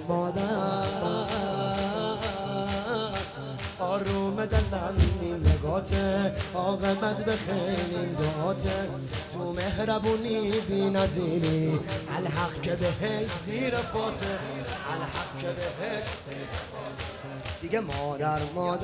مادر آروم دلم نیم نگاته عاقبت به خیر این دعاته تو مهربونی بی نظیری الحق که بهش زیر پاته الحق که بهش دیگه مادر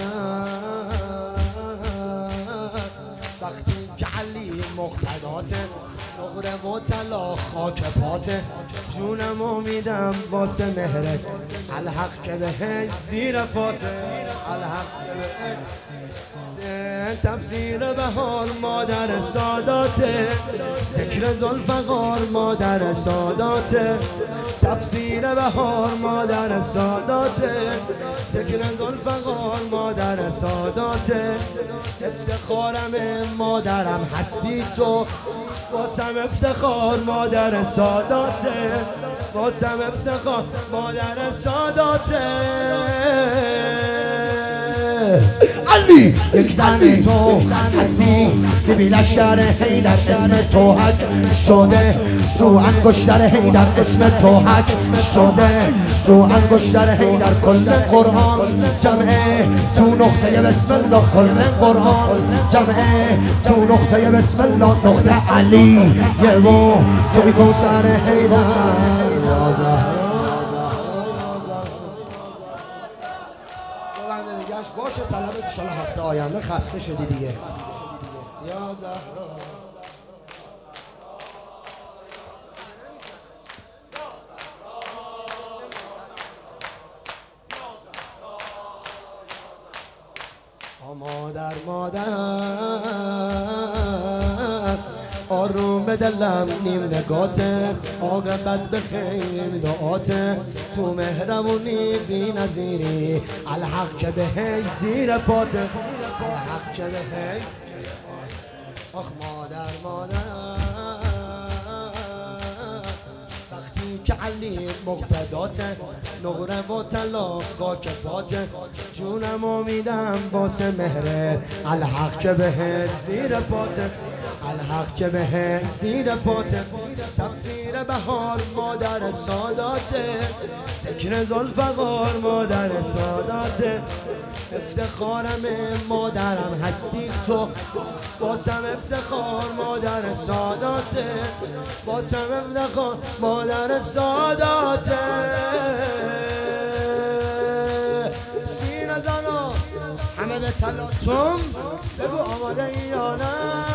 وقتی که علی مقتداته نقره و طلا خاک پاته جونمو میدم واسه مهرت الحق که بهش زیر پاته الحق که بهش تفسیر بهار مادر ساداته ذکر ذوالفقار مادر ساداته تفسیر بهار مادر ساداته ذکر ذوالفقار مادر ساداته افتخارم مادرم هستی تو واسم افتخار مادر ساداته واسم افتخار مادر ساداته علی یک تن تو هستی ببی لشکر حیدر اسم تو حک شده رو انگشتر حیدر اسم تو حک شده رو انگشتر حیدر کل قرآن جمعه تو نقطه بسم الله کل قرآن جمعه تو نقطه بسم الله نقطه علی یه و توی کوثر حیدر باشه طلبت انشالله هفته آینده خسته شدی دیگه یا زهرا مادر آروم دلم نیم نگاته عاقبت به خیر دعاته تو مهربونی بی نظیری الحق که بهش زیر پاته الحق که بهش آخ مادر وقتی که علی مقتداته نقره و طلا خاک پاته جونمو میدم واسه مهرت الحق که بهش زیر پاته الحق که بهش زیر پاته تفسیر بهار مادر ساداته ذکر ذوالفقار مادر ساداته افتخارم مادرم هستی تو واسم افتخار مادر ساداته واسم افتخار مادر ساداته سینه زنا همه به تلاطم بگو آماده ای یا نه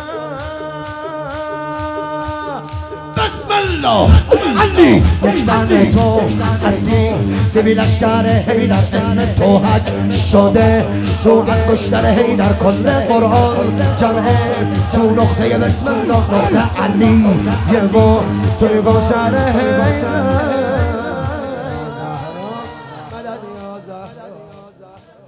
بسم الله علی یک تن تو هستی ببی لشکر حیدر اسم تو حک شده رو انگشتر حیدر کل قرآن جمعه تو نقطه بسم الله نقطه علی یه و توی کوثر حیدر